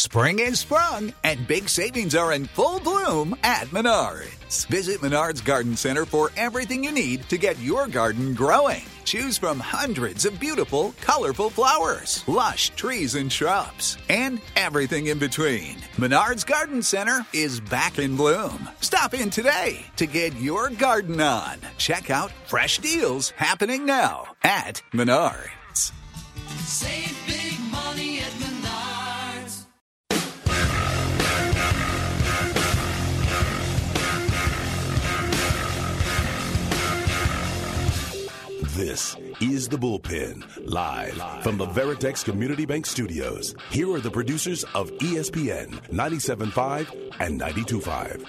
Spring is sprung, and big savings are in full bloom at Menards. Visit Menards Garden Center for everything you need to get your garden growing. Choose from hundreds of beautiful, colorful flowers, lush trees and shrubs, and everything in between. Menards Garden Center is back in bloom. Stop in today to get your garden on. Check out fresh deals happening now at Menards. Save big money at Menards. This is The Bullpen, live from the Veritex Community Bank Studios. Here are the producers of ESPN 97.5 and 92.5.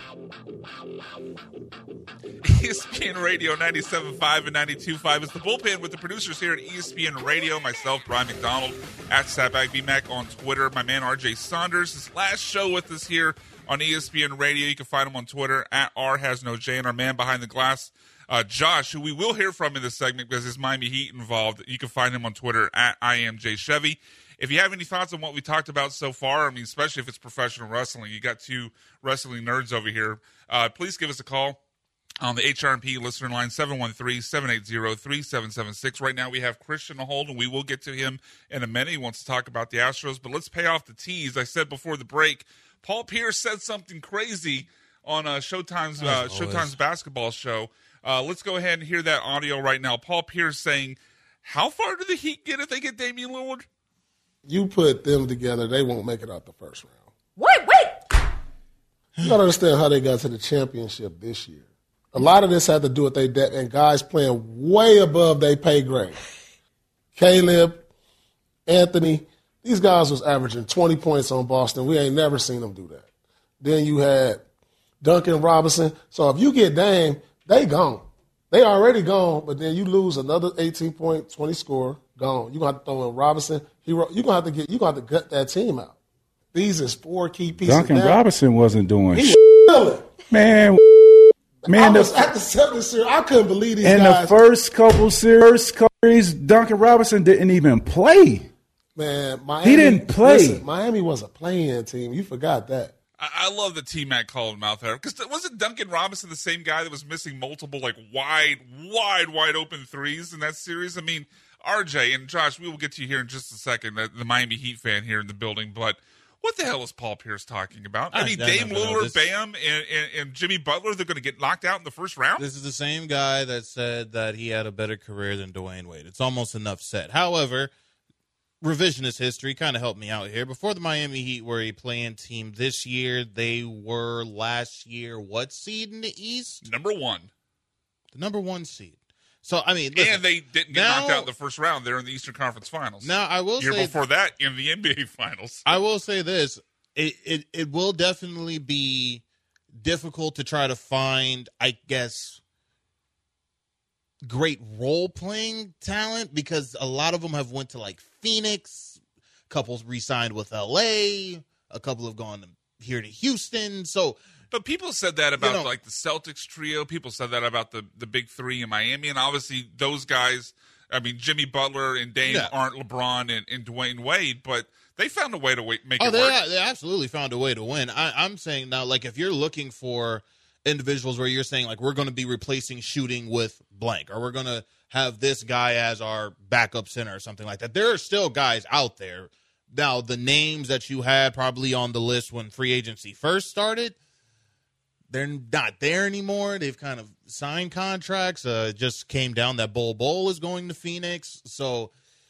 ESPN Radio 97.5 and 92.5 is The Bullpen with the producers here at ESPN Radio. Myself, Brian McDonald, at Satback BMAC on Twitter. My man, RJ Saunders, his last show with us here on ESPN Radio. You can find him on Twitter, at RHasNoJ. And our man behind the glass, Josh, who we will hear from in this segment because there's Miami Heat involved. You can find him on Twitter at IamJChevy. If you have any thoughts on what we talked about so far, I mean, especially if it's professional wrestling, you got two wrestling nerds over here, please give us a call on the HRMP listener line, 713-780-3776. Right now we have Christian on hold, and we will get to him in a minute. He wants to talk about the Astros, but let's pay off the tease. I said before the break, Paul Pierce said something crazy on Showtime's basketball show. Let's go ahead and hear that audio right now. Paul Pierce saying, how far do the Heat get if they get Damian Lillard? You put them together, they won't make it out the first round. Wait! You got to understand how they got to the championship this year. A lot of this had to do with their depth and guys playing way above their pay grade. Caleb, Anthony, these guys was averaging 20 points on Boston. We ain't never seen them do that. Then you had Duncan Robinson. So if you get Dame, they gone. They already gone, but then you lose another 18-point, 20 score, gone. You're going to have to throw in Robinson. You're going to have to gut that team out. These is four key pieces. Duncan Robinson wasn't doing shit. Man, I was at the 7th series. I couldn't believe these guys. In the first couple series, Duncan Robinson didn't even play. Man, Miami, he didn't play. Listen, Miami was a play-in team. You forgot that. I love the T-Mac called him out there. Because wasn't Duncan Robinson the same guy that was missing multiple, like, wide open threes in that series? I mean, RJ and Josh, we will get to you here in just a second, the Miami Heat fan here in the building, but what the hell is Paul Pierce talking about? I mean, Dame Lillard, Bam, and Jimmy Butler, they're going to get knocked out in the first round? This is the same guy that said that he had a better career than Dwayne Wade. It's almost enough said. However, revisionist history kind of helped me out here. Before the Miami Heat were a play-in team this year, they were last year what seed in the East? Number one. The number one seed. So, I mean, listen, and they didn't get knocked out in the first round. They're in the Eastern Conference Finals. Now, I will say before that, in the NBA Finals. I will say this. It will definitely be difficult to try to find, I guess, great role-playing talent because a lot of them have went to, like, Phoenix. A couple re-signed with L.A. A couple have gone here to Houston. So, but people said that about like the Celtics trio. People said that about the big three in Miami. And obviously those guys, I mean, Jimmy Butler and Dame aren't LeBron and Dwayne Wade, but they found a way to make it work. They absolutely found a way to win. I'm saying now, like, if you're looking for individuals where you're saying, like, we're going to be replacing shooting with blank, or we're going to have this guy as our backup center or something like that, there are still guys out there. Now, the names that you had probably on the list when free agency first started, they're not there anymore. They've kind of signed contracts. It just came down that Bol is going to Phoenix. So,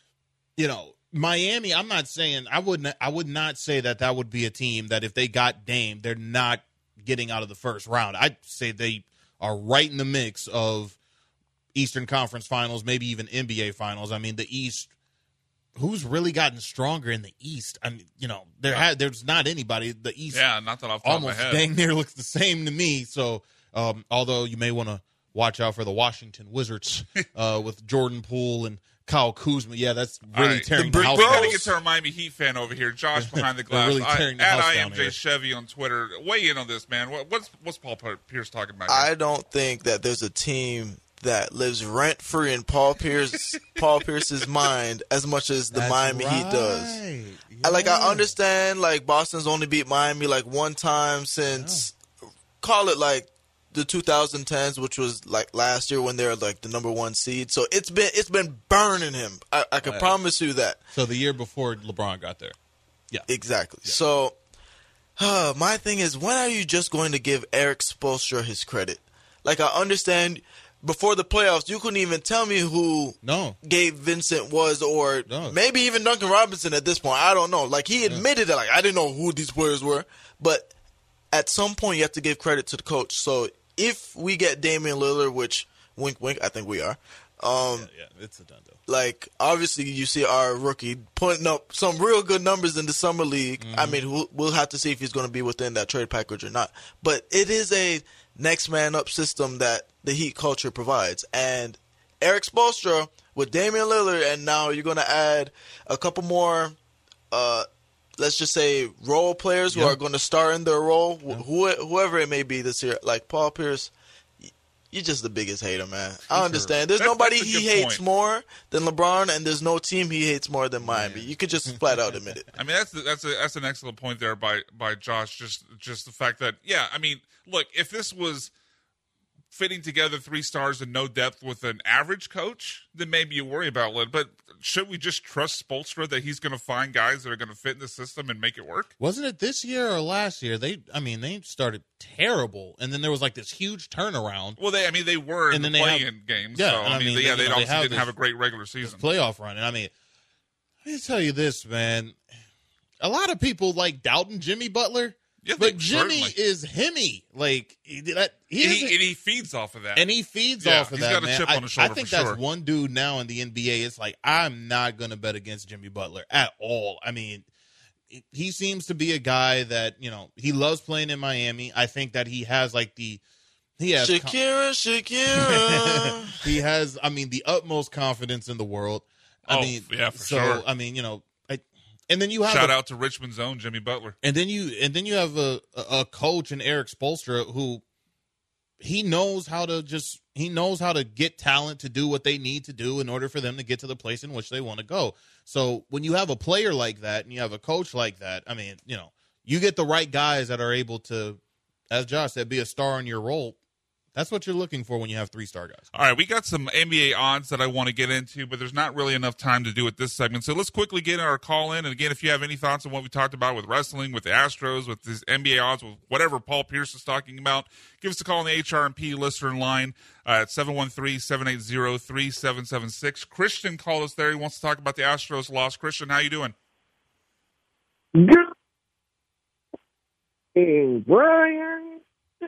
Miami, I'm not saying I would not say that would be a team that if they got Dame, they're not getting out of the first round. I'd say they are right in the mix of Eastern Conference Finals, maybe even NBA Finals. I mean, the East, who's really gotten stronger in the East? I mean, there's not anybody. The East, not that off the top of my almost head. dang near looks the same to me. So, although you may want to watch out for the Washington Wizards with Jordan Poole and Kyle Kuzma. Yeah, that's really tearing the house down. We're going to get to our Miami Heat fan over here, Josh behind the glass. Really tearing the house down here. IamJChevy on Twitter. Weigh in on this, man. What's Paul Pierce talking about here? I don't think that there's a team that lives rent free in Paul Pierce's mind as much as the Miami Heat does. Yeah. I understand Boston's only beat Miami one time since call it the 2010s, which was last year when they were the number 1 seed. So it's been burning him. I can promise you that. So the year before LeBron got there. Yeah. Exactly. Yeah. So my thing is, when are you just going to give Eric Spoelstra his credit? I understand before the playoffs, you couldn't even tell me who Gabe Vincent was, or maybe even Duncan Robinson at this point. I don't know. He admitted that, I didn't know who these players were. But at some point, you have to give credit to the coach. So if we get Damian Lillard, which, wink, wink, I think we are. It's a done deal. Obviously, you see our rookie putting up some real good numbers in the summer league. Mm-hmm. I mean, we'll have to see if he's going to be within that trade package or not. But it is a next man up system that the Heat culture provides. And Eric Spoelstra with Damian Lillard, and now you're going to add a couple more, let's just say, role players who are going to star in their role, whoever it may be this year, Paul Pierce. You're just the biggest hater, man. I understand. There's nobody he hates more than LeBron, and there's no team he hates more than Miami. You could just flat out admit it. I mean, that's an excellent point there by Josh. Just the fact that, I mean, look, if this was fitting together 3 stars and no depth with an average coach, then maybe you worry about it. But should we just trust Spoelstra that he's going to find guys that are going to fit in the system and make it work? Wasn't it this year or last year? They started terrible, and then there was this huge turnaround. Well, they were in the play-in games. Yeah, so they obviously didn't have a great regular season playoff run. And I mean, let me tell you this, man. A lot of people doubting Jimmy Butler. Yeah, but Jimmy certainly is himmy. He feeds off of that. And he feeds off of that, He's got a chip on his shoulder. I think for that's sure. one dude now in the NBA. It's I'm not going to bet against Jimmy Butler at all. I mean, he seems to be a guy that, he loves playing in Miami. I think that he has Shakira. He has, the utmost confidence in the world. For sure. I mean, and then you have shout out to Richmond's own Jimmy Butler. And then you have a coach in Eric Spoelstra who he knows how to get talent to do what they need to do in order for them to get to the place in which they want to go. So when you have a player like that and you have a coach like that, I mean, you get the right guys that are able to, as Josh said, be a star in your role. That's what you're looking for when you have 3-star guys. All right, we got some NBA odds that I want to get into, but there's not really enough time to do it this segment. So let's quickly get our call in. And again, if you have any thoughts on what we talked about with wrestling, with the Astros, with these NBA odds, with whatever Paul Pierce is talking about, give us a call on the HRMP listener line at 713-780-3776. Christian called us there. He wants to talk about the Astros loss. Christian, how you doing? Good. Brian.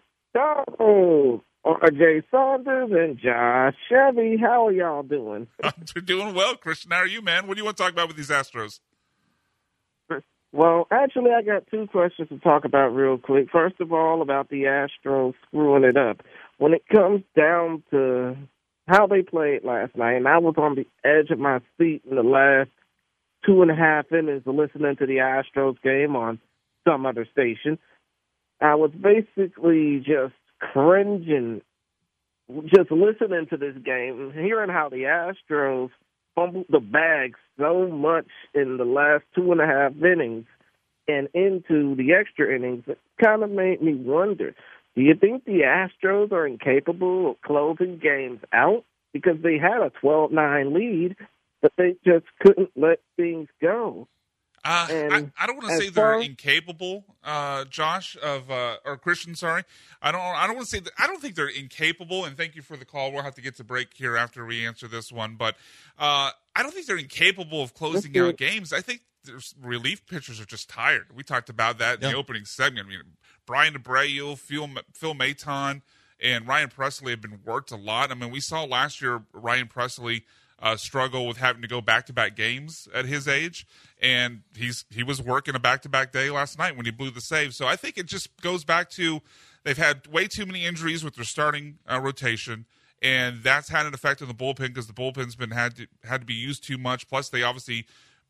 RJ Saunders and Josh Chevy, how are y'all doing? We're doing well, Christian. How are you, man? What do you want to talk about with these Astros? Well, actually, I got 2 questions to talk about real quick. First of all, about the Astros screwing it up. When it comes down to how they played last night, and I was on the edge of my seat in the last 2.5 innings of listening to the Astros game on some other station, I was basically just cringing, just listening to this game and hearing how the Astros fumbled the bag so much in the last 2.5 innings and into the extra innings. It kind of made me wonder, do you think the Astros are incapable of closing games out? Because they had a 12-9 lead, but they just couldn't let things go. I don't want to say they're incapable, Josh, or Christian. Sorry, I don't want to say that. I don't think they're incapable. And thank you for the call. We'll have to get to break here after we answer this one. But I don't think they're incapable of closing out games. I think their relief pitchers are just tired. We talked about that in the opening segment. I mean, Brian Abreu, Phil Maton, and Ryan Presley have been worked a lot. I mean, we saw last year Ryan Presley struggle with having to go back-to-back games at his age, and he was working a back-to-back day last night when he blew the save. So I think it just goes back to they've had way too many injuries with their starting rotation, and that's had an effect on the bullpen because the bullpen's been had to be used too much. Plus, they obviously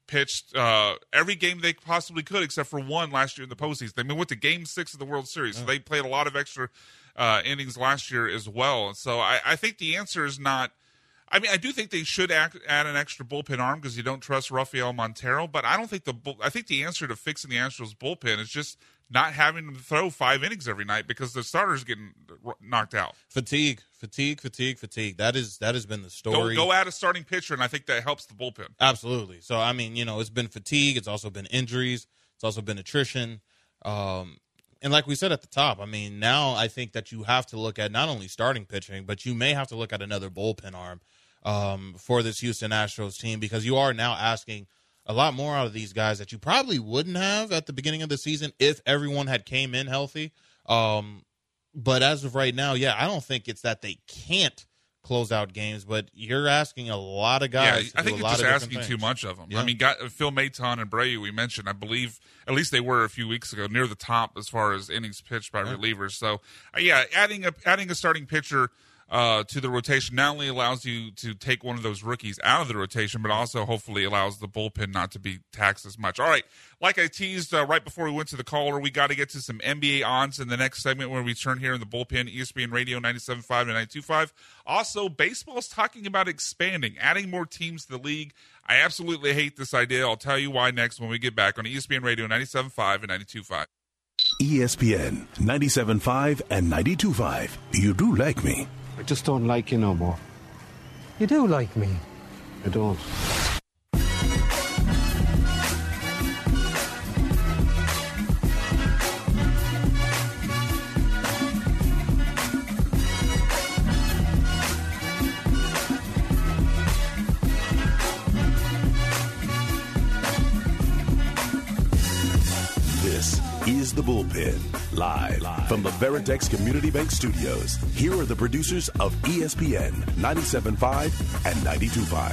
pitched every game they possibly could except for one last year in the postseason. They went to Game 6 of the World Series, so they played a lot of extra innings last year as well. So I think the answer is not. I mean, I do think they should add an extra bullpen arm because you don't trust Rafael Montero. But I don't think I think the answer to fixing the Astros bullpen is just not having them throw 5 innings every night because the starter's getting knocked out. Fatigue. That has been the story. Go add a starting pitcher, and I think that helps the bullpen. Absolutely. So I mean, it's been fatigue. It's also been injuries. It's also been attrition. And like we said at the top, I mean, now I think that you have to look at not only starting pitching, but you may have to look at another bullpen arm for this Houston Astros team because you are now asking a lot more out of these guys that you probably wouldn't have at the beginning of the season if everyone had came in healthy. But as of right now, I don't think it's that they can't close out games, but you're asking a lot of guys. Yeah, I think you're just asking too much of them. Yeah. I mean, Phil Maton and Abreu, we mentioned, I believe, at least they were a few weeks ago, near the top as far as innings pitched by relievers. So, adding a starting pitcher to the rotation not only allows you to take one of those rookies out of the rotation, but also hopefully allows the bullpen not to be taxed as much. All right, like I teased right before we went to the caller, we got to get to some NBA odds in the next segment when we turn here in the bullpen, ESPN Radio 97.5 and 92.5. Also, baseball's talking about expanding, adding more teams to the league. I absolutely hate this idea. I'll tell you why next when we get back on ESPN Radio 97.5 and 92.5. ESPN 97.5 and 92.5. You do like me. I just don't like you no more. You do like me. I don't. This is The Bullpen, live from the Veritex Community Bank Studios. Here are the producers of ESPN 97.5 and 92.5.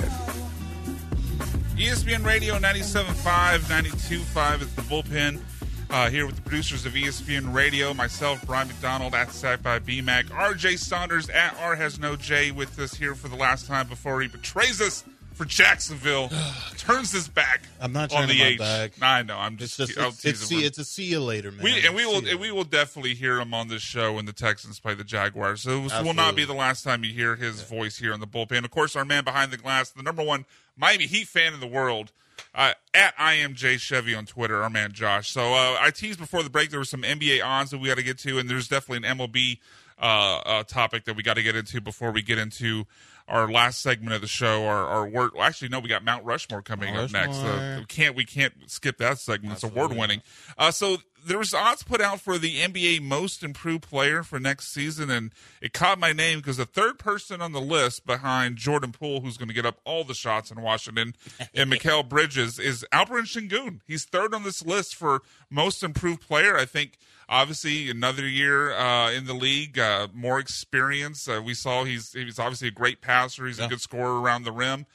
ESPN Radio 97.5, 92.5 is The Bullpen. Here with the producers of ESPN Radio, myself, Brian McDonald, at Sack by BMAC, RJ Saunders, at R Has No J, with us here for the last time before he betrays us for Jacksonville, turns his back I'm not on the H. Back. I know. I'm just. It's a see you later, man. We will definitely hear him on this show when the Texans play the Jaguars. So this will not be the last time you hear his voice here on the bullpen. Of course, our man behind the glass, the number one Miami Heat fan in the world, at IMJ Chevy on Twitter, our man Josh. So I teased before the break there were some NBA odds that we got to get to, and there's definitely an MLB topic that we got to get into before we get into our last segment of the show. Our word. Well, actually, no, we got Mount Rushmore coming up next. We can't skip that segment. Absolutely. It's award winning. So there was odds put out for the NBA Most Improved Player for next season, and it caught my name because the third person on the list behind Jordan Poole, who's going to get up all the shots in Washington, and Mikal Bridges, is Alperen Sengun. He's third on this list for Most Improved Player. I think, obviously, another year in the league, more experience. We saw he's obviously a great passer. He's a good scorer around the rim.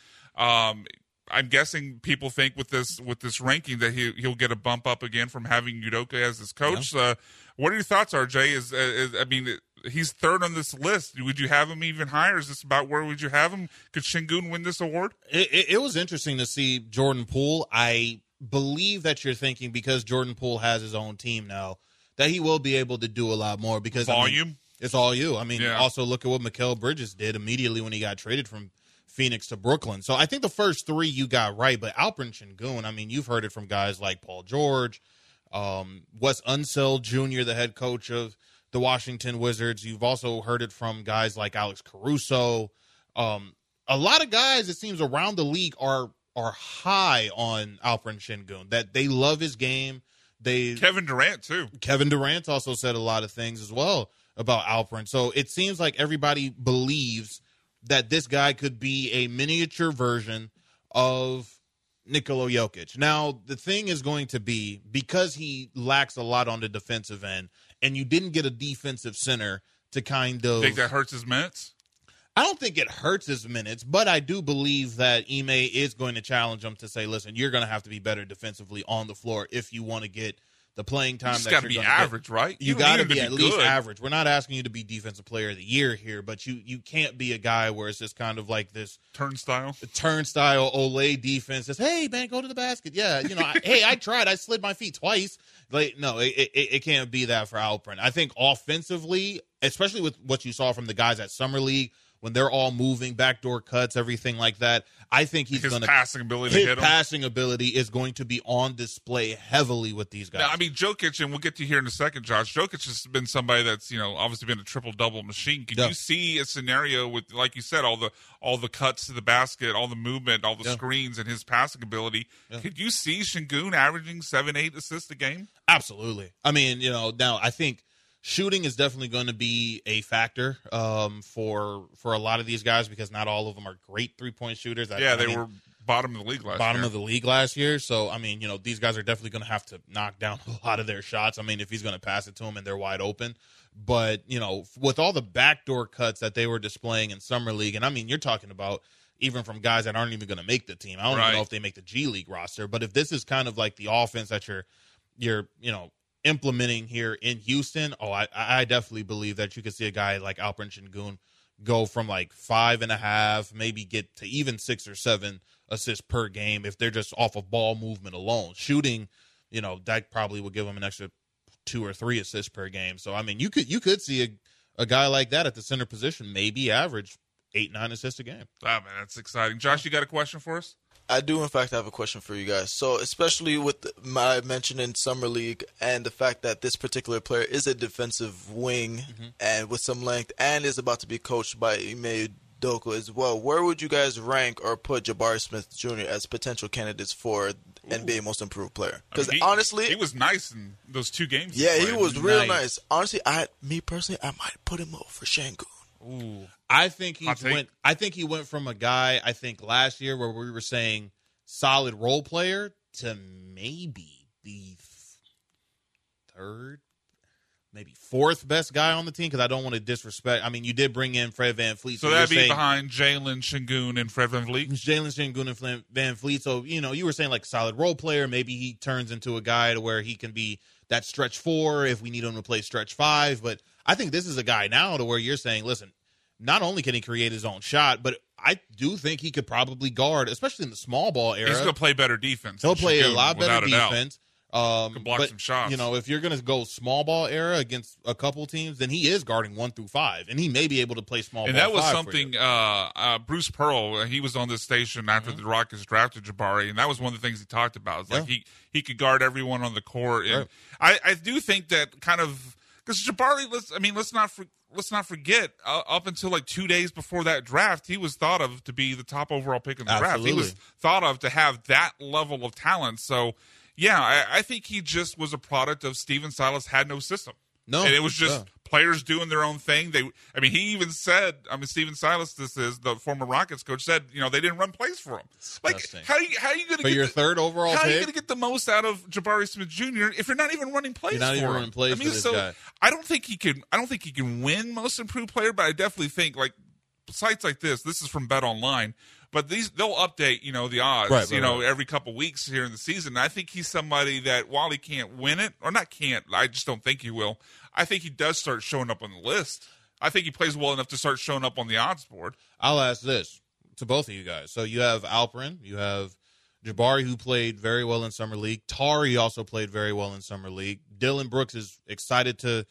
I'm guessing people think with this ranking that he'll get a bump up again from having Udoka as his coach. Yeah. What are your thoughts, RJ? I mean, he's third on this list. Would you have him even higher? Is this about where would you have him? Could Sengun win this award? It was interesting to see Jordan Poole. I believe that you're thinking because Jordan Poole has his own team now that he will be able to do a lot more because volume. I mean, it's all you. I mean, also look at what Mikal Bridges did immediately when he got traded from Phoenix to Brooklyn. So I think the first three you got right, but Alperen Sengun, I mean, you've heard it from guys like Paul George, Wes Unseld Jr., the head coach of the Washington Wizards. You've also heard it from guys like Alex Caruso. A lot of guys, it seems, around the league are high on Alperen Sengun, that they love his game. Kevin Durant, too. Kevin Durant also said a lot of things as well about Alperen. So it seems like everybody believes that this guy could be a miniature version of Nikola Jokic. Now, the thing is going to be, because he lacks a lot on the defensive end, and you didn't get a defensive center to kind of... Think that hurts his minutes? I don't think it hurts his minutes, but I do believe that Ime is going to challenge him to say, listen, you're going to have to be better defensively on the floor if you want to get the playing time You just that got you're to be gonna get. average, right? You don't got to need him be at least good. average. We're not asking you to be defensive player of the year here, but you can't be a guy where it's just kind of like this Turnstile Olay defense. Says, hey man, go to the basket. Yeah, hey, I tried. I slid my feet twice. Like, no, it can't be that for Alperen. I think offensively, especially with what you saw from the guys at Summer League, when they're all moving, backdoor cuts, everything like that, I think his passing ability to hit him. Passing ability is going to be on display heavily with these guys. Now, I mean, Jokic, and we'll get to here in a second, Josh. Jokic has been somebody that's obviously been a triple-double machine. Can you see a scenario with, like you said, all the cuts to the basket, all the movement, all the screens, and his passing ability? Could you see Şengün averaging 7-8 assists a game? Absolutely. I mean, now I think shooting is definitely going to be a factor for a lot of these guys because not all of them are great three-point shooters. They were bottom of the league last year. Bottom of the league last year. So, I mean, these guys are definitely going to have to knock down a lot of their shots. I mean, if he's going to pass it to them and they're wide open. But, with all the backdoor cuts that they were displaying in Summer League, and I mean, you're talking about even from guys that aren't even going to make the team. I don't even know if they make the G League roster. But if this is kind of like the offense that you're implementing here in Houston, I definitely believe that you could see a guy like Alperen Şengün go from like 5.5, maybe get to even 6 or 7 assists per game if they're just off of ball movement alone. Shooting, that probably would give them an extra 2 or 3 assists per game. So I mean, you could see a guy like that at the center position maybe average 8-9 assists a game. Ah, man, that's exciting. Josh, you got a question for us? I do, in fact, have a question for you guys. So, especially with my mention in Summer League and the fact that this particular player is a defensive wing and with some length and is about to be coached by Ime Udoka as well, where would you guys rank or put Jabari Smith Jr. as potential candidates for NBA Most Improved Player? Because honestly, he was nice in those 2 games. Yeah, he was real nice. Honestly, I might put him over Şengün. Ooh, I think he went from a guy I think last year where we were saying solid role player to maybe the third, maybe fourth best guy on the team because I don't want to disrespect. I mean, you did bring in Fred VanVleet, so that'd be behind Jalen, Şengün, and Fred VanVleet. Jalen, Şengün, and VanVleet. So you were saying like solid role player. Maybe he turns into a guy to where he can be that stretch 4 if we need him to play stretch 5, but I think this is a guy now to where you're saying, listen, not only can he create his own shot, but I do think he could probably guard, especially in the small ball era. He's going to play better defense. He'll play a lot better defense. Can block some shots. If you're going to go small ball era against a couple teams, then he is guarding 1 through 5, and he may be able to play small ball. And that was 5 something Bruce Pearl, he was on this station after the Rockets drafted Jabari, and that was one of the things he talked about. It's like he could guard everyone on the court, and I do think that kind of because Jabari, let's not forget, up until like 2 days before that draft, he was thought of to be the top overall pick in the draft. He was thought of to have that level of talent. So, yeah, I think he just was a product of Stephen Silas had no system. No, and it was just players doing their own thing. He even said, Stephen Silas, this is the former Rockets coach, said, they didn't run plays for him. Like, how are you going to get your third overall? How pick? are you going to get the most out of Jabari Smith Jr. if you're not even running plays? You're not for even him? running plays for this guy. I don't think he can win Most Improved Player, but I definitely think like sites like this is from Bet Online. But they'll update, the odds, every couple weeks here in the season. And I think he's somebody that while he can't win it, or not can't, I just don't think he will. I think he does start showing up on the list. I think he plays well enough to start showing up on the odds board. I'll ask this to both of you guys. So you have Alperen, you have Jabari, who played very well in Summer League. Tari also played very well in Summer League. Dillon Brooks is excited to,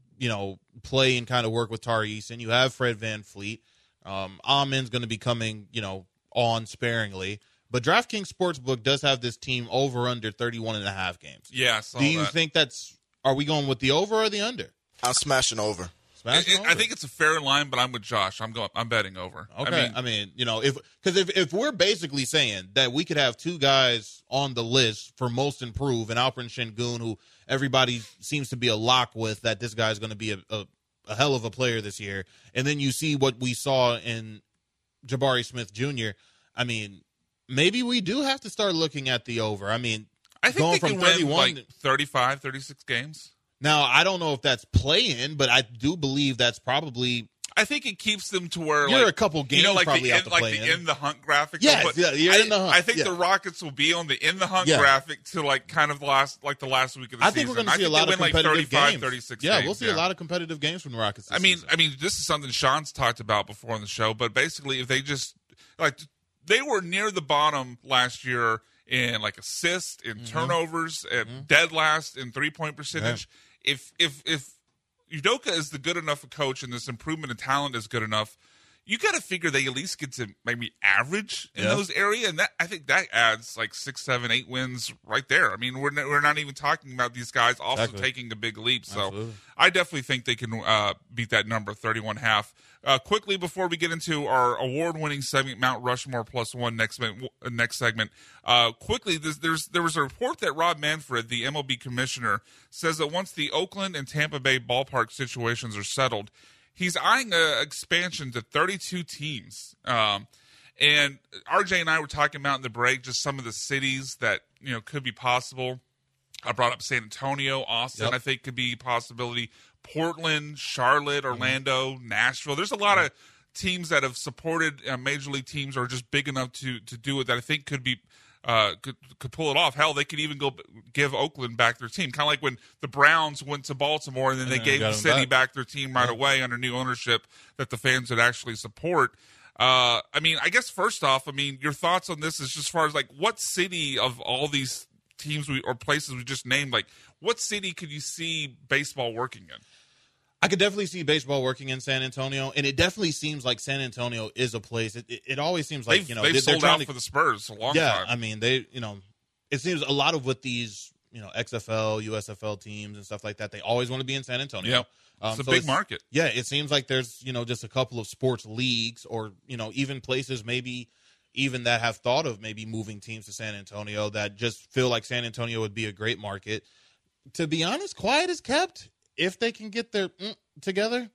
play and kind of work with Tari Eason. You have Fred VanVleet. Amen's going to be coming, on sparingly. But DraftKings Sportsbook does have this team over under 31.5 games. Yeah, do you think are we going with the over or the under? I'm smashing over. I think it's a fair line, but I'm with Josh. I'm betting over. Okay. If we're basically saying that we could have 2 guys on the list for most improved, and Alperen Şengün, who everybody seems to be a lock with, that this guy's going to be a hell of a player this year, and then you see what we saw in Jabari Smith Jr., maybe we do have to start looking at the over. I think they can win like 35, 36 games. Now, I don't know if that's play-in, but I do believe that's probably I think it keeps them to where You're a couple games like probably the out to play in the hunt graphic. Yes, but you're in the hunt. I think Yeah. the Rockets will be on the in the hunt Yeah. graphic to like kind of the last week of the season. I think we're going to see a lot of competitive 35, games. 36 yeah, games. we'll see a lot of competitive games from the Rockets. This I mean, season. this is something Sean's talked about before on the show. But basically, if they just they were near the bottom last year in like assists, in turnovers, and dead last in 3-point percentage. Yeah. If Udoka is the good enough a coach and this improvement in talent is good enough, you got to figure they at least get to maybe average in those areas, and that I think that adds like 6, 7, 8 wins right there. I mean, we're not even talking about these guys also taking a big leap. So Absolutely. I definitely think they can beat that number 31.5. Quickly before we get into our award-winning segment, Mount Rushmore plus one next segment. Quickly, there was a report that Rob Manfred, the MLB commissioner, says that once the Oakland and Tampa Bay ballpark situations are settled, he's eyeing an expansion to 32 teams. And RJ and I were talking about in the break just some of the cities that could be possible. I brought up San Antonio, Austin. I think could be a possibility. Portland, Charlotte, Orlando, Nashville. There's a lot of teams that have supported major league teams or are just big enough to do it that I think could be could pull it off. Hell, they could even go give Oakland back their team, kind of like when the Browns went to Baltimore and then they gave the city back their team right away under new ownership that the fans would actually support. I guess first off, your thoughts on this is just as far as like what city of all these teams or places we just named, like what city could you see baseball working in? I could definitely see baseball working in San Antonio, and it definitely seems like San Antonio is a place. It always seems like they've sold out for the Spurs a long time. I mean it seems a lot of with these XFL, USFL teams and stuff like that. They always want to be in San Antonio. Yeah, it's a big market. Yeah, it seems like there's just a couple of sports leagues or even places maybe even that have thought of maybe moving teams to San Antonio that just feel like San Antonio would be a great market. To be honest, quiet is kept. If they can get their together,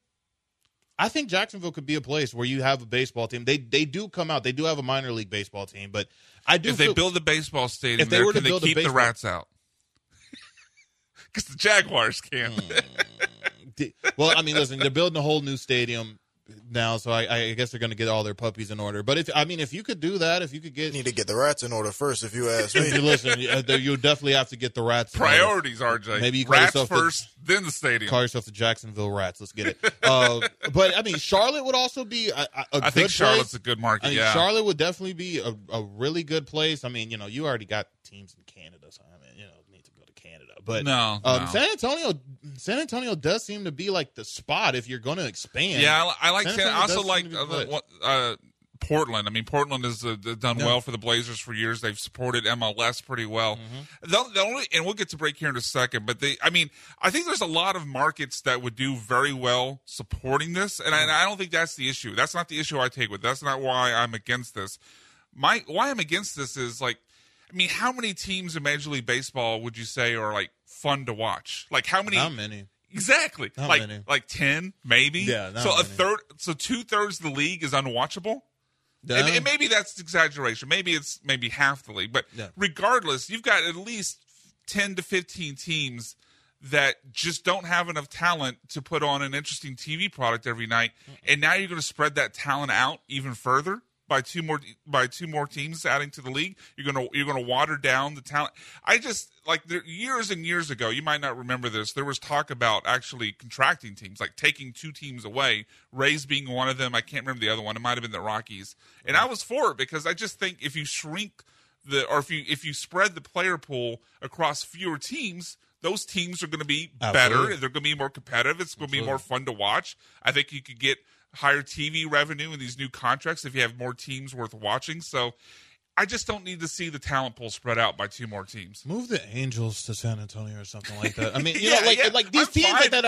I think Jacksonville could be a place where you have a baseball team. They do come out. They do have a minor league baseball team, but I do. If they build a baseball stadium, if they were to can they keep the rats out? Because the Jaguars can't. Well, listen, they're building a whole new stadium now, so I guess they're going to get all their puppies in order. But if you could do that, if you could need to get the rats in order first, if you ask me. Listen, you definitely have to get the rats. Priorities, RJ. Maybe you rats first, then the stadium. Call yourself the Jacksonville Rats. Let's get it. But Charlotte would also be a good I think Charlotte's place. A good market. Yeah, Charlotte would definitely be a really good place. You already got teams in Canada, so need to go to Canada. But no. San Antonio does seem to be like the spot if you're going to expand. Yeah, I like San Antonio. I also like Portland. Portland has done well for the Blazers for years. They've supported MLS pretty well. The only, and we'll get to break here in a second, but I think there's a lot of markets that would do very well supporting this, and I don't think that's the issue. That's not the issue I take with. That's not why I'm against this. Why I'm against this is how many teams in Major League Baseball would you say are like fun to watch? Like how many? Not many. Exactly. Not many. Like 10, maybe. Yeah. So many. a third. So 2/3 of the league is unwatchable. And maybe that's exaggeration. Maybe it's half the league. But regardless, you've got at least 10 to 15 teams that just don't have enough talent to put on an interesting TV product every night. And now you're going to spread that talent out even further by two more teams adding to the league. You're going to water down the talent. I just years and years ago, you might not remember this, there was talk about actually contracting teams, like taking 2 teams away, Rays being one of them. I can't remember the other one. It might have been the Rockies. And I was for it because I just think if you shrink if you spread the player pool across fewer teams, those teams are going to be better. They're going to be more competitive. It's going to be more fun to watch. I think you could get higher TV revenue in these new contracts if you have more teams worth watching. So I just don't need to see the talent pool spread out by 2 more teams. Move the Angels to San Antonio or something like that. Like these I'm teams fine. like that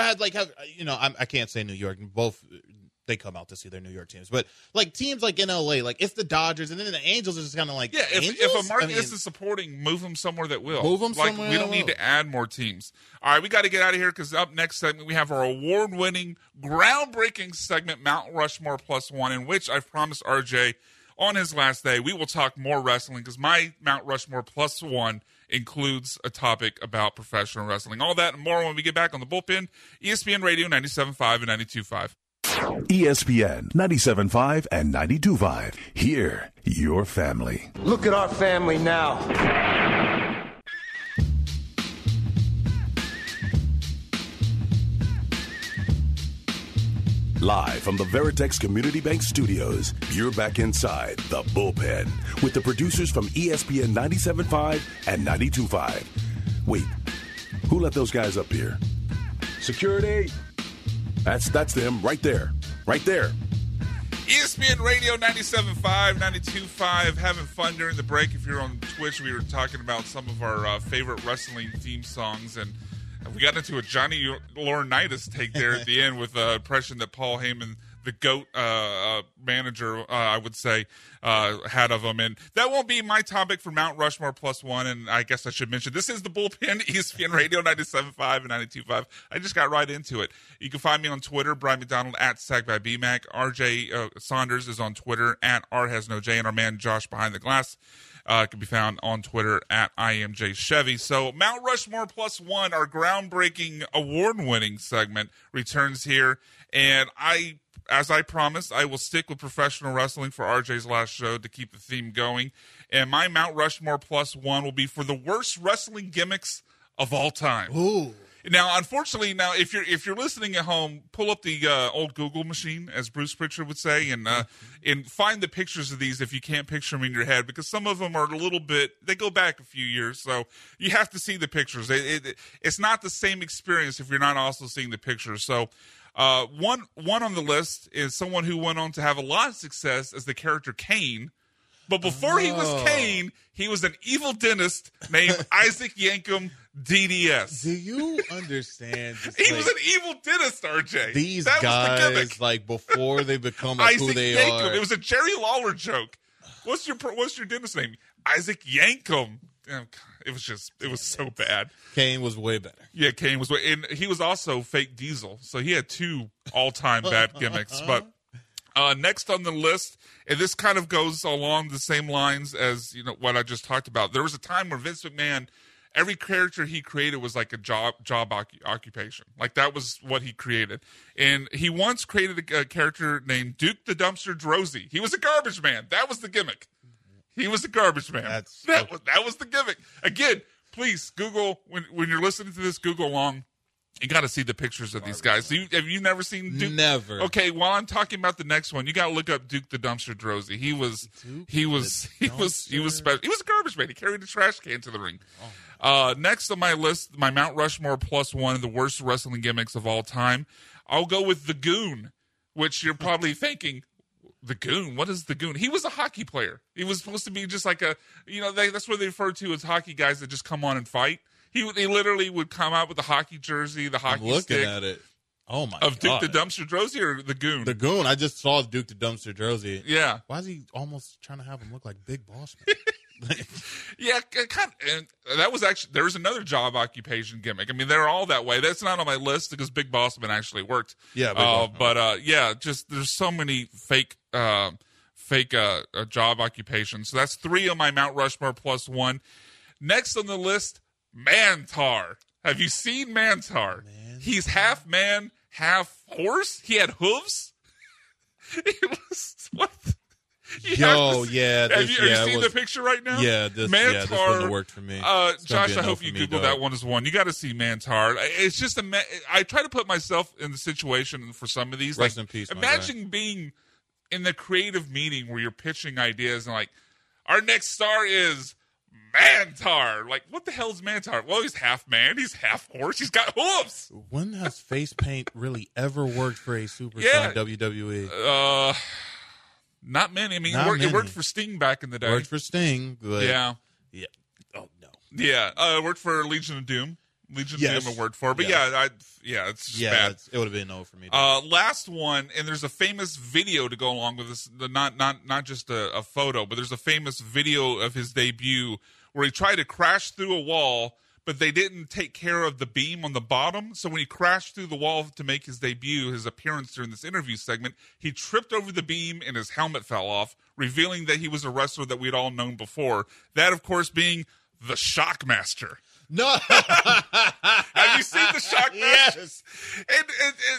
I can't say New York. Both they come out to see their New York teams, but like teams like in LA, like it's the Dodgers, and then the Angels are just kind of like if a market isn't supporting, move them somewhere that will. Move them somewhere. We don't need to add more teams. All right, we got to get out of here because up next segment we have our award-winning, groundbreaking segment, Mount Rushmore Plus One, in which I've promised RJ on his last day we will talk more wrestling because my Mount Rushmore Plus One includes a topic about professional wrestling. All that and more when we get back on the Bullpen, ESPN Radio 97.5 and 92.5. ESPN 97.5 and 92.5. Here, your family. Look at our family now. Live from the Veritex Community Bank Studios, you're back inside the bullpen with the producers from ESPN 97.5 and 92.5. Wait, who let those guys up here? Security. That's them right there. Right there. ESPN Radio 97.5, 92.5. Having fun during the break. If you're on Twitch, we were talking about some of our favorite wrestling theme songs, and we got into a Johnny Laurinaitis take there at the end with the impression that Paul Heyman, the GOAT manager, I would say, had of him. And that won't be my topic for Mount Rushmore Plus One. And I guess I should mention, this is the Bullpen, ESPN Radio 97.5 and 92.5. I just got right into it. You can find me on Twitter, Brian McDonald, at SackByBMac. RJ Saunders is on Twitter, at RHasNoJ. And our man Josh Behind the Glass can be found on Twitter at IMJChevy. So Mount Rushmore Plus One, our groundbreaking award-winning segment, returns here. And as I promised, I will stick with professional wrestling for RJ's last show to keep the theme going. And my Mount Rushmore Plus One will be for the worst wrestling gimmicks of all time. Ooh. Now, unfortunately, if you're listening at home, pull up the old Google machine, as Bruce Pritchard would say, and find the pictures of these if you can't picture them in your head, because some of them are a little bit, they go back a few years, so you have to see the pictures. It's not the same experience if you're not also seeing the pictures. So one on the list is someone who went on to have a lot of success as the character Kane. But before he was Kane, he was an evil dentist named Isaac Yankem DDS. Do you understand? He was an evil dentist, RJ. These that guys, was the like, before they become like who they Yankem. are. It was a Jerry Lawler joke. What's your dentist name? Isaac Yankem. Oh, it was so bad. Kane was way better. Yeah, Kane was way, and he was also fake Diesel. So he had two all-time bad gimmicks. But next on the list, and this kind of goes along the same lines as what I just talked about. There was a time where Vince McMahon, every character he created was like a job occupation. Like that was what he created. And he once created a character named Duke the Dumpster Droese. He was a garbage man. That was the gimmick. He was a garbage man. That was the gimmick. Again, please Google when you're listening to this. Google along. You got to see the pictures of these guys. Have you never seen Duke? Never. Okay, while I'm talking about the next one, you got to look up Duke the Dumpster Droese. He was special. He was a garbage man. He carried a trash can to the ring. Next on my list, my Mount Rushmore Plus One, the worst wrestling gimmicks of all time. I'll go with the Goon, which you're probably thinking, the Goon? What is the Goon? He was a hockey player. He was supposed to be just like that's what they refer to as hockey guys that just come on and fight. He literally would come out with the hockey jersey, the hockey stick. I'm looking at it. Oh, my God. Of Duke the Dumpster Droese or the Goon? The Goon. I just saw Duke the Dumpster Droese. Yeah. Why is he almost trying to have him look like Big Boss Man? Yeah, and that was actually, there was another job occupation gimmick. I mean, they're all that way. That's not on my list because Big Boss Man actually worked. Yeah, just there's so many fake job occupations. So that's 3 on my Mount Rushmore Plus One. Next on the list, Mantar. Have you seen Mantar? He's half man, half horse. He had hooves. What? Yeah. Have you seen the picture right now? Yeah, this wouldn't have worked for me. Josh, I hope you Google that one as one. You got to see Mantar. It's just I try to put myself in the situation for some of these. Rest in peace. Imagine being in the creative meeting where you're pitching ideas and like, our next star is Mantar. Like, what the hell is Mantar? Well, he's half man, he's half horse, he's got hooves. When has face paint really ever worked for a superstar in WWE? Not many. I mean, it worked for Sting back in the day. Worked for Sting, but yeah. Oh no. Yeah, it worked for Legion of Doom. Legion of Doom it worked for, but it's just bad. It would have been no for me. Last one, and there's a famous video to go along with this. Not just a photo, but there's a famous video of his debut where he tried to crash through a wall, but they didn't take care of the beam on the bottom. So when he crashed through the wall to make his debut, his appearance during this interview segment, he tripped over the beam and his helmet fell off, revealing that he was a wrestler that we'd all known before. That, of course, being the Shockmaster. No. Have you seen the Shockmaster? Yes. What was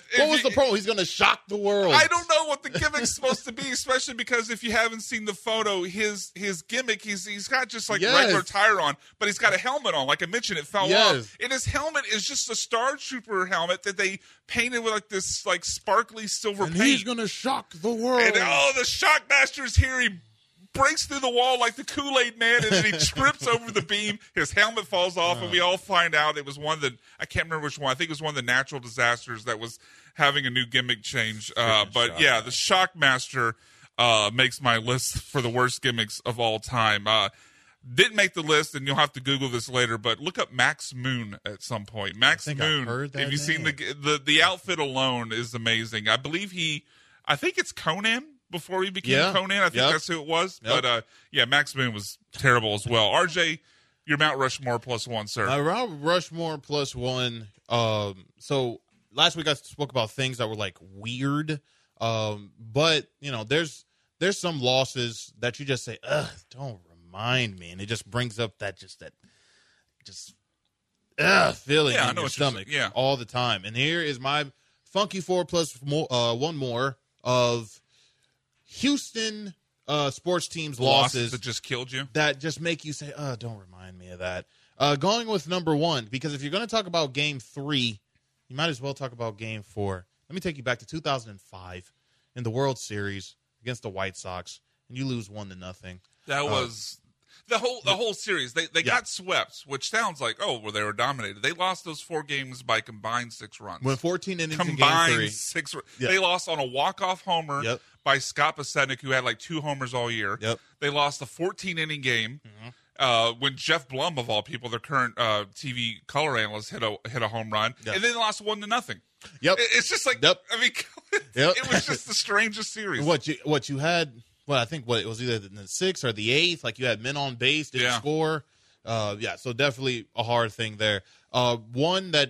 the promo? He's going to shock the world. I don't know what the gimmick's supposed to be, especially because if you haven't seen the photo, his gimmick, he's got just like regular tire on, but he's got a helmet on. Like I mentioned, it fell off. And his helmet is just a Star Trooper helmet that they painted with like this like sparkly silver and paint. He's going to shock the world. And the Shockmaster's here. He breaks through the wall like the Kool-Aid Man, and then he trips over the beam. His helmet falls off, and we all find out it was one that I can't remember which one. I think it was one of the natural disasters that was having a new gimmick change. But yeah, the Shockmaster makes my list for the worst gimmicks of all time. Didn't make the list, and you'll have to Google this later. But look up Max Moon at some point. Max Moon. Have you seen the outfit alone is amazing. I believe I think it's Conan. Before he became Conan, I think that's who it was. Yep. But, Max Moon was terrible as well. RJ, your Mount Rushmore +1, sir. Mount Rushmore +1. So last week I spoke about things that were, like, weird. But, there's some losses that you just say, ugh, don't remind me. And it just brings up that feeling in your stomach all the time. And here is my Funky 4 plus one more of Houston sports teams losses that just killed you, that just make you say, "Oh, don't remind me of that." Going with number 1, because if you're going to talk about Game 3, you might as well talk about Game 4. Let me take you back to 2005 in the World Series against the White Sox, and you lose 1-0. That was the whole series. They got swept, which sounds like they were dominated. They lost those 4 games by combined 6 runs. Went 14 innings combined in Game 3. 6. They lost on a walk-off homer by Scott Pasetnik, who had like 2 homers all year. They lost a 14-inning game when Jeff Blum, of all people, their current TV color analyst, hit a home run, and then they lost 1-0. It's just like I mean, it was just the strangest series. What you had. Well, I think it was either the 6th or the 8th. Like you had men on base, didn't score. So definitely a hard thing there. One that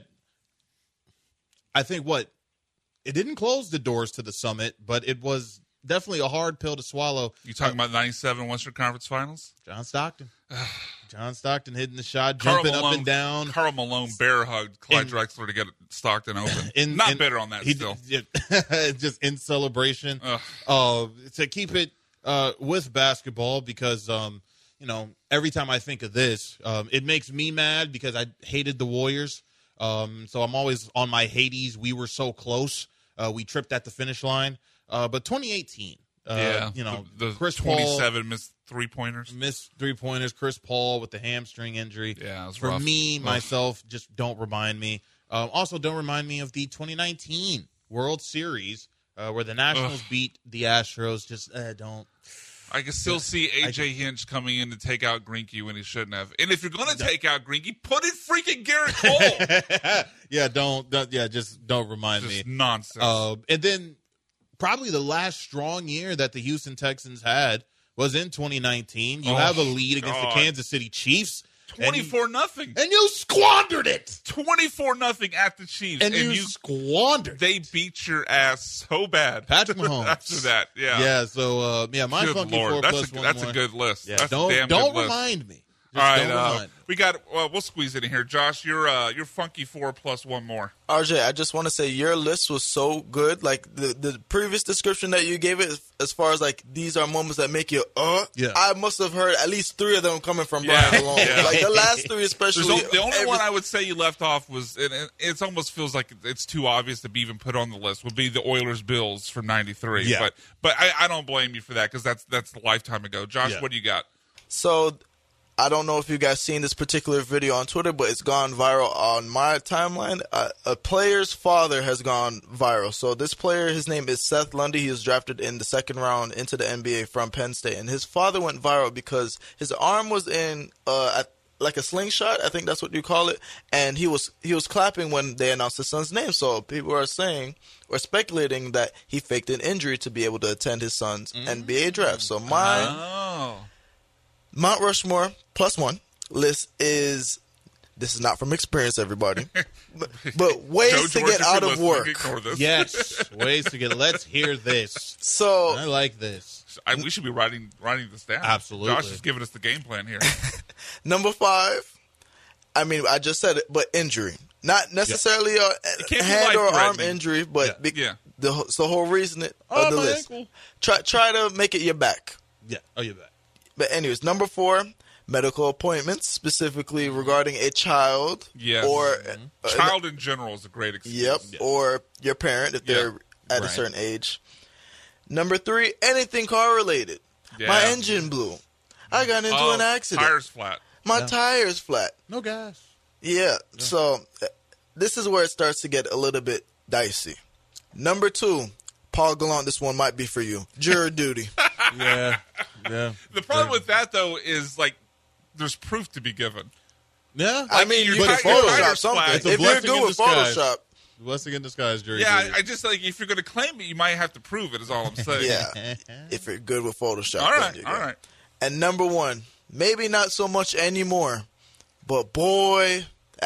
I think it didn't close the doors to the summit, but it was definitely a hard pill to swallow. You talking about 97 Western Conference Finals? John Stockton. John Stockton hitting the shot, jumping up and down. Karl Malone bear hugged Clyde Drexler to get Stockton open. Not better on that still. Just in celebration. To keep it with basketball, because every time I think of this, it makes me mad because I hated the Warriors. So I'm always on my Hades. We were so close. We tripped at the finish line. But 2018, the Chris 27 Paul, missed 3-pointers. Missed 3-pointers. Chris Paul with the hamstring injury. Yeah, it was for rough. me, myself, just don't remind me. Also, don't remind me of the 2019 World Series where the Nationals beat the Astros. Just don't. I can still see A.J. Hinch coming in to take out Greinke when he shouldn't have. And if you're going to take out Greinke, put in freaking Garrett Cole. Just don't remind me. Just nonsense. And then probably the last strong year that the Houston Texans had was in 2019. You have a lead against the Kansas City Chiefs. 24-0 and you squandered it. 24-0 at the Chiefs, and you squandered. They beat your ass so bad. Patrick Mahomes. After that, So my good Funky Lord. 4 That's plus that's one a good list. Yeah, that's don't a damn don't good remind list. me. All right, we got. We'll squeeze it in here, Josh. Your Funky 4 plus one more. RJ, I just want to say your list was so good. Like the previous description that you gave it, as far as like these are moments that make you I must have heard at least 3 of them coming from Brian alone. Like the last 3 especially. The only one I would say you left off was, it almost feels like it's too obvious to be even put on the list, would be the Oilers Bills from '93. Yeah. But I don't blame you for that because that's a lifetime ago. Josh, what do you got? So I don't know if you guys seen this particular video on Twitter, but it's gone viral on my timeline. A player's father has gone viral. So this player, his name is Seth Lundy. He was drafted in the 2nd round into the NBA from Penn State. And his father went viral because his arm was in like a slingshot. I think that's what you call it. And he was clapping when they announced his son's name. So people are saying or speculating that he faked an injury to be able to attend his son's NBA draft. So Mount Rushmore plus one list is, this is not from experience, everybody, but ways to get out of work. Yes, ways to get. Let's hear this. So I like this. We should be writing this down. Absolutely. Josh is giving us the game plan here. Number 5. I mean, I just said it, but injury. Not necessarily a can't be hand or arm life-threatening. injury, but Yeah. it's the whole reason of the my list. ankle. Try to make it your back. Yeah. Oh, you're back. But anyways, number 4, medical appointments, specifically regarding a child. Yes. Or Child in general is a great excuse. Yep. Or your parent if they're at a Right. certain age. Number 3, anything car related. Yeah. My engine blew. I got into an accident. Tires flat. My tire's flat. No gas. Yeah. So this is where it starts to get a little bit dicey. Number 2, Paul Gallant, this one might be for you. Jury duty. Yeah. Yeah. The problem with that, though, is, like, there's proof to be given. Yeah. I mean, you your can ti- your Photoshop tire's something. flat. It's a If you're blessing good in with disguise. Photoshop, Blessing in disguise, jury Yeah, duty. I just, like, if you're going to claim it, you might have to prove it, is all I'm saying. yeah. If you're good with Photoshop, All then right, you all go. right. And number 1, maybe not so much anymore, but boy,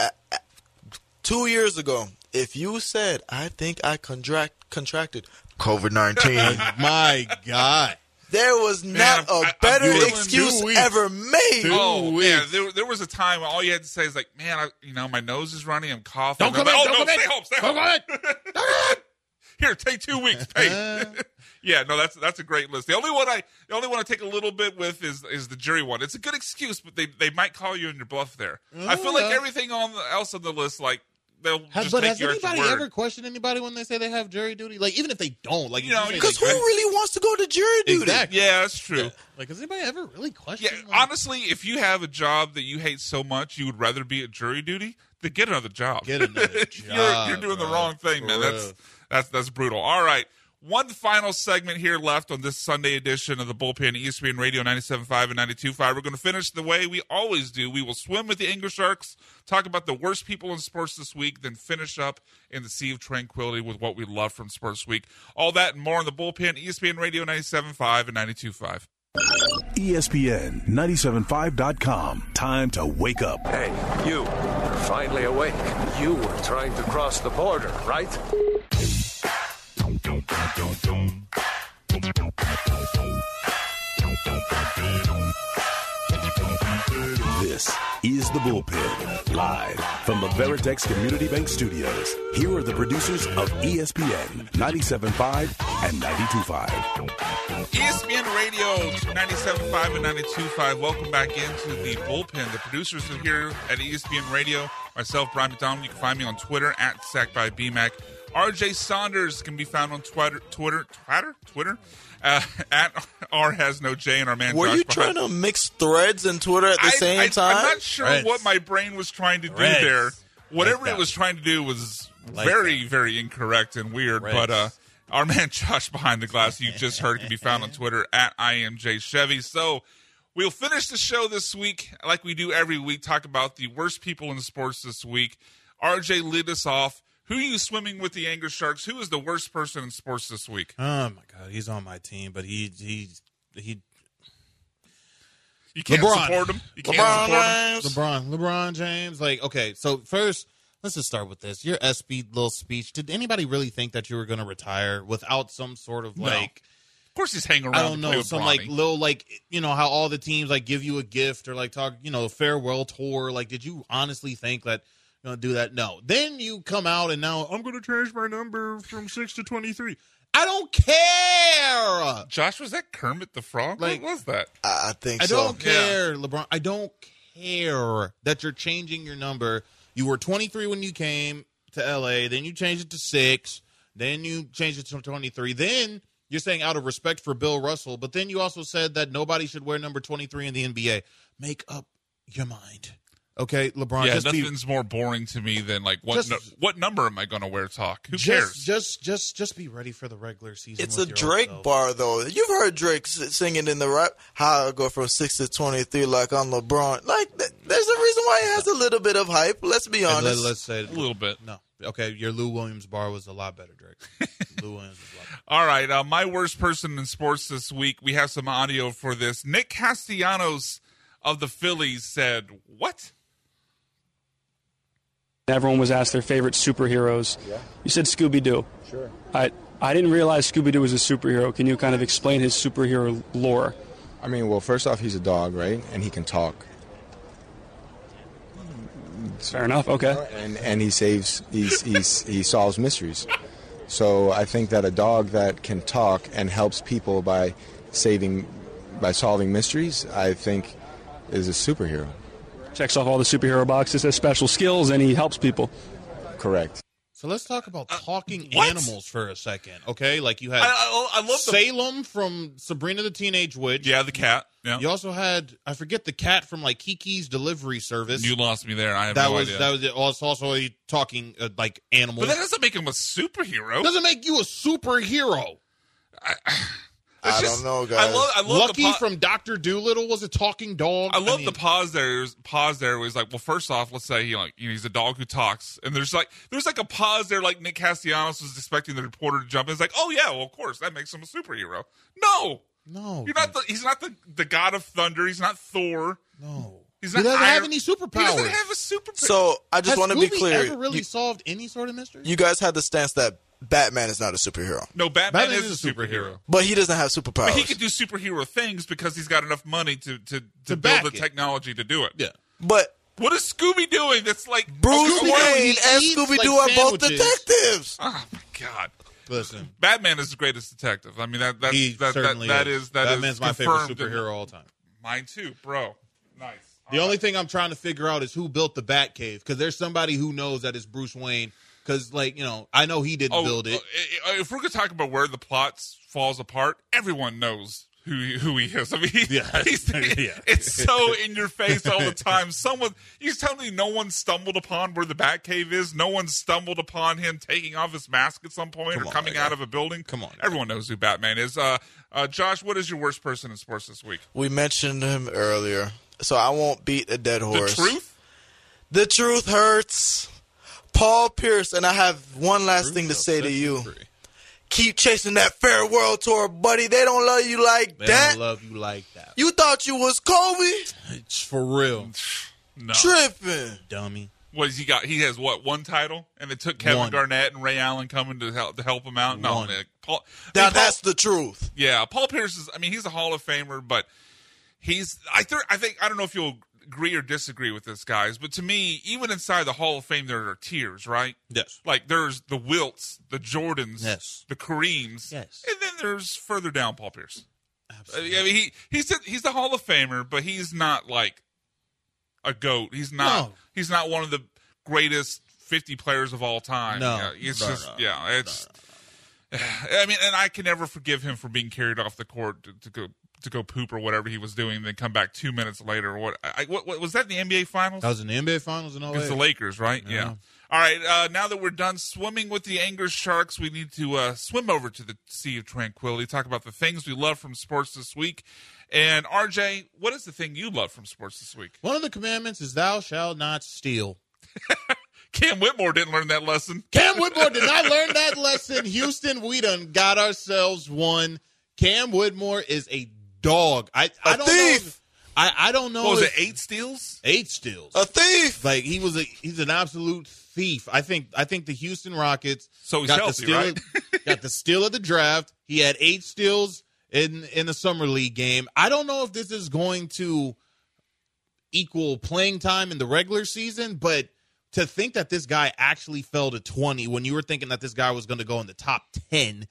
2 years ago, if you said, I think I contracted COVID-19, My God. there was not I'm a better feeling excuse 2 weeks. ever made. Oh, yeah, there was a time when all you had to say is like, man, my nose is running, I'm coughing. Don't come I'm in, like, don't oh, come no, in. stay home. Here, take 2 weeks. Pay. Yeah, no, that's a great list. The only one I take a little bit with is the jury one. It's a good excuse, but they might call you in your bluff there. I feel like everything else on the list, like they'll just But take has your extra anybody word. ever questioned anybody when they say they have jury duty? Like, even if they don't, like, You know, say, Because like, who really wants to go to jury duty? Exactly. Yeah, that's true. Like, has anybody ever really Yeah, questioned? like, honestly, if you have a job that you hate so much, you would rather be at jury duty, then get another job. Get another job, you're doing the bro. wrong thing, man. For That's brutal. All right. One final segment here left on this Sunday edition of the Bullpen, ESPN Radio 97.5 and 92.5. We're going to finish the way we always do. We will swim with the English Sharks, talk about the worst people in sports this week, then finish up in the Sea of Tranquility with what we love from Sports Week. All that and more on the Bullpen, ESPN Radio 97.5 and 92.5. ESPN 975.com. Time to wake up. Hey, you. You're finally awake. You were trying to cross the border, right? This is The Bullpen, live from the Veritex Community Bank Studios. Here are the producers of ESPN 97.5 and 92.5. ESPN Radio 97.5 and 92.5. Welcome back into the Bullpen. The producers are here at ESPN Radio. Myself, Brian McDonald. You can find me on Twitter at SackByBMac. RJ Saunders can be found on Twitter at R-has-no-J, and our man Were Josh you behind. trying to mix threads and Twitter at the same time? I'm not sure Reds. what my brain was trying to do Reds. there. Whatever Like it was trying to do was Like very, very incorrect and weird. Reds. But our man Josh behind the glass, you just heard, can be found on Twitter at IMJChevy. So we'll finish the show this week, like we do every week, talk about the worst people in sports this week. RJ, lead us off. Who are you swimming with the English Sharks? Who is the worst person in sports this week? Oh my God, he's on my team, but he You can't LeBron. support him. You can't support him. LeBron James. Like, okay, so first, let's just start with this. Your SB little speech. Did anybody really think that you were going to retire without some sort of No. like? Of course, he's hanging around. I don't to play know, with some Bronny. like little like how all the teams like give you a gift or like talk farewell tour. Like, did you honestly think that you're gonna do that? No. Then you come out and now I'm gonna change my number from 6 to 23. I don't care. Josh, was that Kermit the Frog? Like- What was that? I think I so. don't care, LeBron. I don't care that you're changing your number. You were 23 when you came to LA. Then you changed it to 6. Then you changed it to 23. Then you're saying out of respect for Bill Russell. But then you also said that nobody should wear number 23 in the NBA. Make up your mind. Okay, LeBron. Yeah, just nothing's more boring to me than like what number am I going to wear? Talk. Who just, cares? Just be ready for the regular season. It's with a your Drake own self. bar, though. You've heard Drake singing in the rap, how I go from 6 to 23 like I'm LeBron. Like, there's a reason why it has a little bit of hype. Let's be And honest. let's say A little bit. No. Okay, your Lou Williams bar was a lot better, Drake. Lou Williams was a lot better. All right, my worst person in sports this week. We have some audio for this. Nick Castellanos of the Phillies said, "What?" Everyone was asked their favorite superheroes. Yeah. You said Scooby-Doo. Sure. I didn't realize Scooby-Doo was a superhero. Can you kind of explain his superhero lore? I mean, well, first off, he's a dog, right? And he can talk. Fair enough. Okay. And he solves mysteries. So I think that a dog that can talk and helps people by solving mysteries, I think is a superhero. Checks off all the superhero boxes, has special skills, and he helps people. Correct. So let's talk about talking animals for a second, okay? Like you had I love Salem from Sabrina the Teenage Witch. Yeah, the cat. Yeah. You also had, I forget the cat from like Kiki's Delivery Service. You lost me there. I have no idea. That was also a talking like animal. But that doesn't make him a superhero. It doesn't make you a superhero. I don't know, guys. I love Lucky from Dr. Doolittle was a talking dog. I love the pause there. Where he's like, well, first off, let's say he's a dog who talks, and there's like a pause there, like Nick Castellanos was expecting the reporter to jump in. It's like, oh yeah, well of course that makes him a superhero. No, you're not. He's not the god of thunder. He's not Thor. No. He doesn't have any superpowers. He doesn't have a superpower. So I just want to be clear. Has Scooby ever really solved any sort of mystery? You guys had the stance that Batman is not a superhero. No, Batman is a superhero. But he doesn't have superpowers. But he can do superhero things because he's got enough money to build the technology to do it. Yeah. But what is Scooby doing that's like Bruce Wayne and Scooby-Doo are both detectives? Oh my God. Listen, Batman is the greatest detective. I mean that is Batman's my favorite superhero all time. Mine too, bro. Nice. The only thing I'm trying to figure out is who built the Batcave, because there's somebody who knows that it's Bruce Wayne. Because, I know he didn't build it. If we're going to talk about where the plot falls apart, everyone knows who he is. I mean, it's so in your face all the time. You're telling me no one stumbled upon where the Batcave is? No one stumbled upon him taking off his mask at some point or coming out of a building? Come on. Everyone knows who Batman is. Josh, what is your worst person in sports this week? We mentioned him earlier, so I won't beat a dead horse. The truth? The truth hurts. Paul Pierce, and I have one last thing to say to you. Keep chasing that fair world tour, buddy. They don't love you like that. They don't love you like that. You thought you was Kobe? It's for real. No. Tripping. Dummy. What has he got? He has one title? And it took Kevin Garnett and Ray Allen coming to help him out? No, Nick. That's the truth. Yeah, Paul Pierce is, he's a Hall of Famer, but I don't know if you'll agree or disagree with this, guys, but to me, even inside the Hall of Fame, there are tiers, right? Yes. Like there's the Wilts, the Jordans, yes, the Kareems, yes, and then there's further down Paul Pierce. Absolutely. He's the Hall of Famer, but he's not like a GOAT. He's not. No. He's not one of the greatest 50 players of all time. No, it's and I can never forgive him for being carried off the court to go poop or whatever he was doing, and then come back 2 minutes later. What was that in the NBA Finals? That was in the NBA Finals in 08. Against the Lakers, right? Yeah. All right, now that we're done swimming with the Anger Sharks, we need to swim over to the Sea of Tranquility, talk about the things we love from sports this week. And, RJ, what is the thing you love from sports this week? One of the commandments is thou shalt not steal. Cam Whitmore didn't learn that lesson. Cam Whitmore did not learn that lesson. Houston, we done got ourselves one. Cam Whitmore is a dog. I don't thief. Know. I don't know. What was it, 8 steals? 8 steals. A thief. Like he's an absolute thief. I think the Houston Rockets he's healthy, right? Got the steal of the draft. He had 8 steals in the summer league game. I don't know if this is going to equal playing time in the regular season, but to think that this guy actually fell to 20 when you were thinking that this guy was going to go in the top 10.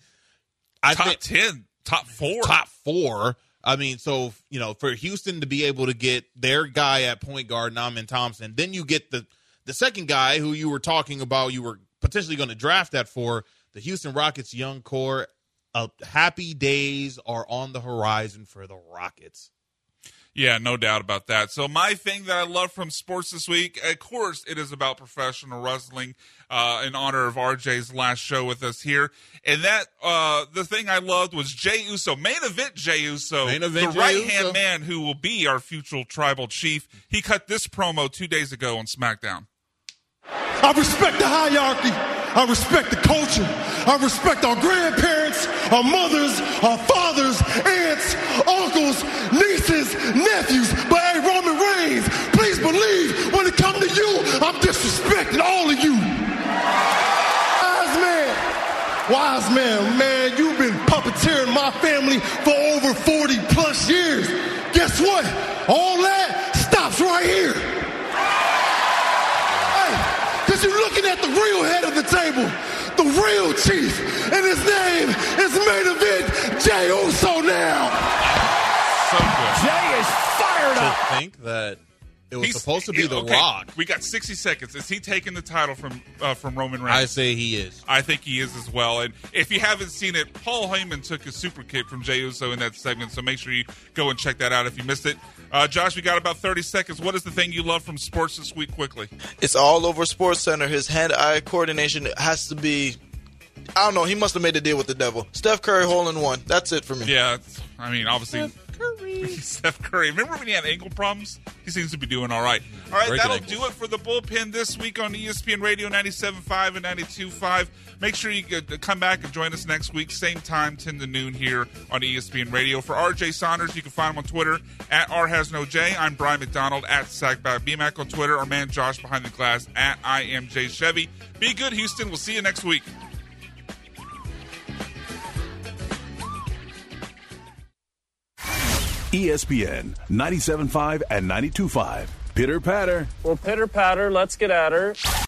Top 4. Top 4. I mean, so, for Houston to be able to get their guy at point guard, Naaman Thompson, then you get the second guy who you were talking about, you were potentially going to draft that for, the Houston Rockets young core. Happy days are on the horizon for the Rockets. Yeah, no doubt about that. So my thing that I love from sports this week, of course, it is about professional wrestling in honor of RJ's last show with us here. And that the thing I loved was Jey Uso, main event Jey Uso, the right-hand man who will be our future tribal chief. He cut this promo 2 days ago on SmackDown. I respect the hierarchy. I respect the culture. I respect our grandparents, our mothers, our fathers, aunts, uncles, nieces, nephews. But hey, Roman Reigns, please believe when it comes to you, I'm disrespecting all of you. Wise man, you've been puppeteering my family for over 40 plus years. Guess what? All that stops right here. looking at the real head of the table, the real chief, and his name is Main Event Jey Uso now. So good. Jey is fired up. To think that it was supposed to be The Rock. We got 60 seconds. Is he taking the title from Roman Reigns? I say he is. I think he is as well. And if you haven't seen it, Paul Heyman took a super kick from Jey Uso in that segment, so make sure you go and check that out if you missed it. Josh, we got about 30 seconds. What is the thing you love from sports this week, quickly? It's all over SportsCenter. His hand-eye coordination has to be, I don't know, he must have made a deal with the devil. Steph Curry hole-in-one. That's it for me. Yeah, I mean, obviously. Steph Curry. Remember when he had ankle problems? He seems to be doing all right. All right, that'll do it for the Bullpen this week on ESPN Radio 97.5 and 92.5. Make sure you come back and join us next week, same time, 10 to noon here on ESPN Radio. For RJ Saunders, you can find him on Twitter at RHasNoJ. I'm Brian McDonald at SackbackBMac on Twitter. Our man Josh behind the glass at IMJChevy. Be good, Houston. We'll see you next week. ESPN 97.5 and 92.5. Pitter patter. Well, pitter patter, let's get at her.